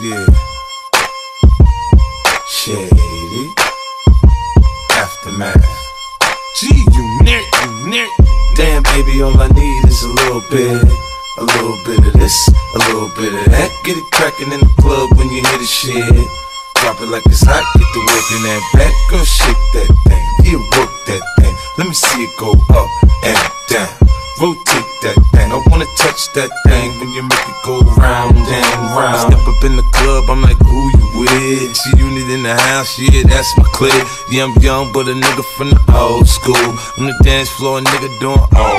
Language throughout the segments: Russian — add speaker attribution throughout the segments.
Speaker 1: Yeah. Shady. Aftermath. G-Unit. Damn, baby, all I need is a little bit of this, a little bit of that. Get it crackin' in the club when you hear the shit. Drop it like it's hot, get the work in that back. Girl, shake that thing, yeah, work that thing. Let me see it go up and down. Rotate that thing, I wanna touch that thing when you make it go round and round. Step up in the club, I'm like, who you with? G-Unit in the house, yeah, that's my clique. Yeah, I'm young, but a nigga from the old school. On the dance floor, a nigga doing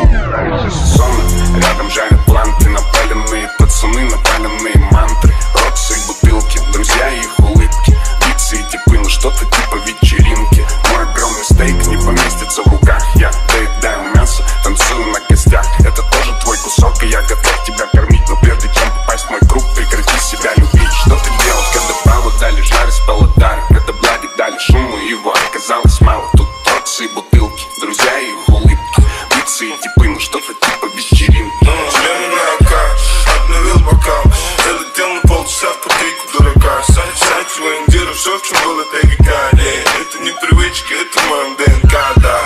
Speaker 2: Рядом жарят планты, напаленные пацаны, напаленные мантры. Роксы и бутылки, друзья и их улыбки. Битсы и типы, ну что-то типа вечеринки. Мой огромный стейк не поместится в руках. Я доедаю мясо, танцую на костях. Это тоже твой кусок, и я готов тебя кормить. Но прежде чем попасть в мой круг, прекрати себя любить. Что ты делал, когда Павла дали жарь, спала дар? Когда Блади дали шуму, его оказалось мало. Тут роксы и бутылки, друзья и их улыбки. Битсы и типы, ну что-то типа вечеринки.
Speaker 3: Члены на руках, обновил бокал. Залетел на полчаса в копейку дурака. Сайт лендира, все в чем было ТГК. Это не привычка, это в моем ДНК, да.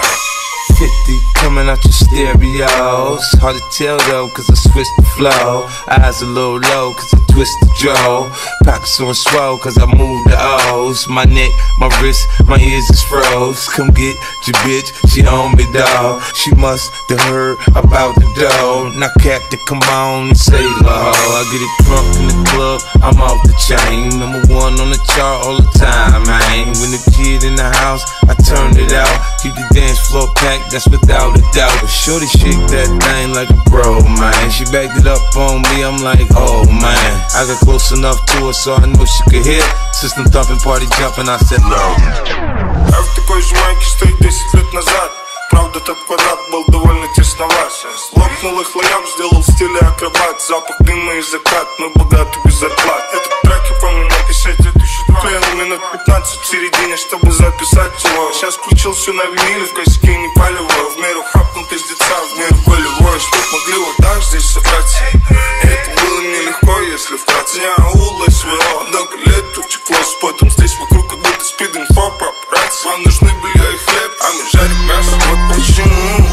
Speaker 1: 50 coming out your stereos. Hard to tell though, cause I switched the flow. Eyes a little low, cause I twist the jaw. Pockets on swole, cause I move the O's. My neck, my wrist, my ears is froze. Come get your bitch, she on me, dawg. She must have heard about the dough. Now Captain, come on and say low. I get it drunk in the club, I'm off the chain. Number one on the chart all the time, man. When the kid in the house, I turned it out. Keep the dance floor packed, that's without a doubt. But shorty shake that thing like a pro, man. She backed it up on me, I'm like, oh man. I got close enough to her so I knew she could hear. System thumping, party jumping, I said no.
Speaker 3: А в такой же майке стоит 10 лет назад. Правда, тот квадрат был довольно тесноват. Лопнул их лояк, сделал в стиле акробат. Запах дыма и закат, мы богаты без зарплат. Этот трек я помню на кассете 2002. Клеил минут 15 в середине, чтобы записать его. Сейчас включил все на виниле, в косяке не палево. В меру хапнул пиздеца, в меру болевой. Чтоб могли вот так здесь собраться. Это было нелегко, если вкратце. Я аула своего, много лет утекло с потом. Здесь вокруг как будто спид-инфо, папарацци. Вам нужны белье и хлеб, а мы жарим мясо. Вот почему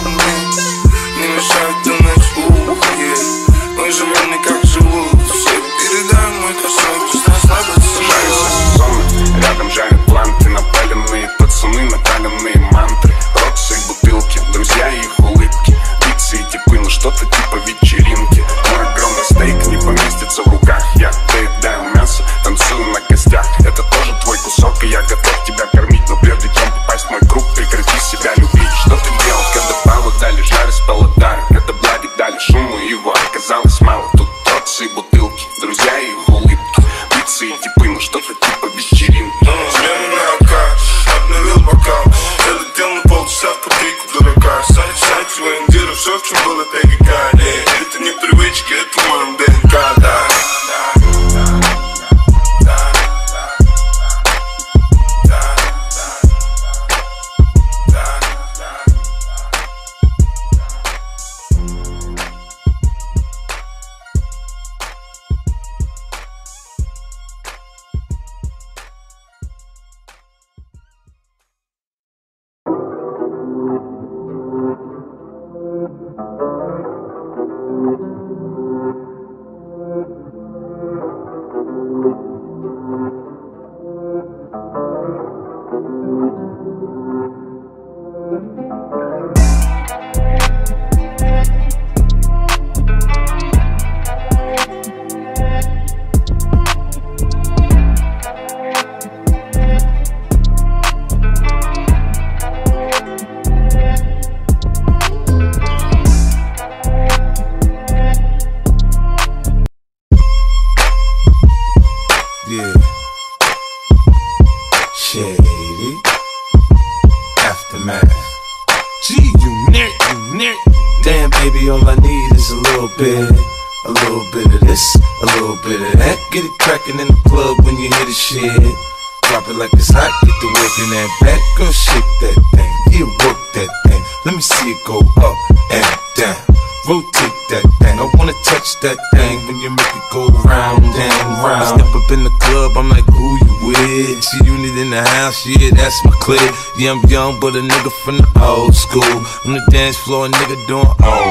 Speaker 3: не мешают донать ухи. Мы живем не как живут все. Передай мой косой, пусть расслабятся.
Speaker 2: Жарятся сезоны, рядом жарят планты. Напаленные пацаны, напаленные мантры. Роксы и бутылки, друзья и их улыбки. Битсы и типы, ну что-то типа вечеринки. Мой огромный стейк не поместится в руках. Я доедаю мясо, танцую на костях. Это тоже твой кусок, и я готов тебя кормить. Но прежде чем попасть в мой круг, прекрати себя любить. Что ты делал, когда Павла дали жарь, спала дар? Когда Блади дали шуму, его оказалось мало. Тут роксы и бутылки, друзья и их улыбки. Битсы и типы, ну что-то типа вечеринки.
Speaker 3: Члены на руках, обновил бокал. Залетел на полчаса в копейку дурака. Сайт лендира, все в чем было ТГК. Это не привычка, это в моем ДНК, да.
Speaker 1: Yeah. Shady. Aftermath. G-Unit. Damn, baby, all I need is a little bit of this, a little bit of that. Get it crackin' in the club when you hear the shit. Drop it like it's hot, get the work in that back. Girl, shake that thing, yeah, work that thing. Let me see it go up and down. Rotate that thing. I wanna touch that thing when you make it go round and round. I step up in the club, I'm like, who you with? See unit in the house, yeah, that's my clique. Yeah, I'm young, but a nigga from the old school. On the dance floor, a nigga doing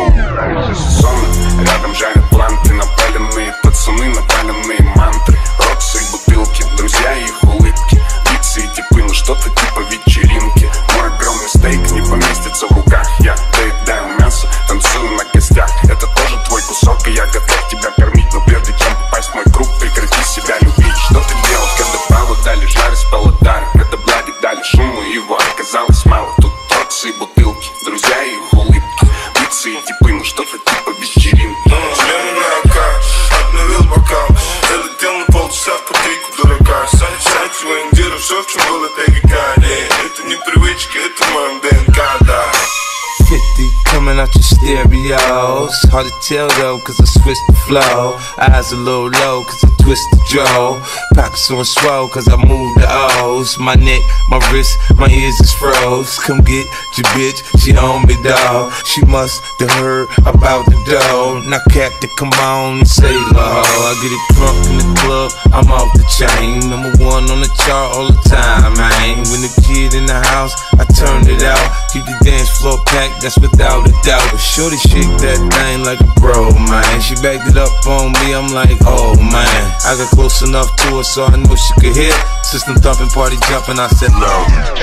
Speaker 2: Рядом жарят планты, напаленные пацаны, напаленные мантры. Роксы и бутылки, друзья и их улыбки. Битсы и типы, ну что-то типа вечеринки. Мой огромный стейк не поместится в руках. Я доедаю мясо, танцую на костях. Это тоже твой кусок, и я готов тебя кормить. Но прежде чем попасть в мой круг, прекрати себя любить. Что ты делал, когда пало дали жар из паладара? Когда бляди дали шуму, его оказалось мало. Тут роксы и бутылки, друзья и их улыбки. Битсы и типы, ну что-то типа вечеринки.
Speaker 3: Члены на руках, обновил бокал. Залетел на полчаса в патрику дурака. Сам свой индира, все в чем было ТГК. Это не привычка, это в моем ДНК, да.
Speaker 1: 50 coming out your stereos. Hard to tell though, cause I switched the flow. Eyes a little low, cause I twist the jaw. Pockets on swole, cause I move the O's. My neck, my wrist, my ears is froze. Come get your bitch, she on me, dawg. She must have heard about the dough. Now Captain, come on and save her hoe. I get it drunk in the club, I'm off the chain. #1 on the chart all the time, man. When the kid in the house, I turned it out. Keep the dance floor packed, that's without a doubt. But shorty shake that thing like a bro, man. She backed it up on me, I'm like, oh man. I got close enough to her so I knew she could hear. System thumping, party jumping, I said no.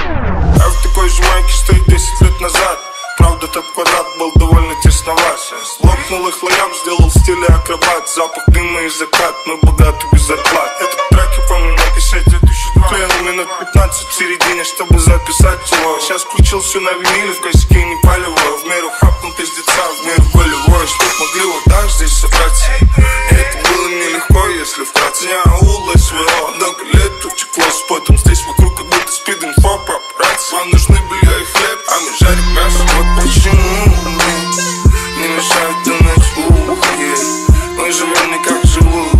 Speaker 3: А в такой же майке стоит 10 лет назад. Правда, тот квадрат был довольно тесноват. Лопнул их лоям, сделал в стиле акробат. Запах дыма и закат, мы богаты без зарплат. Этот трек я помню написать 2002. Клеил минут 15 в середине, чтобы записать его. Сейчас включил все на виниле, в косяке не палево. В меру хапнул пиздеца, в меру болевой. Чтоб могли вот так здесь собраться. Это было нелегко, если вкратце. Не аула своего, много лет утекло с потом. Здесь вокруг как будто спид-инфо, папарацци. Вам нужны были и хлеб, а мы жарим мясо. Вот почему мне не мешают до ночи. Мы живем не как живут.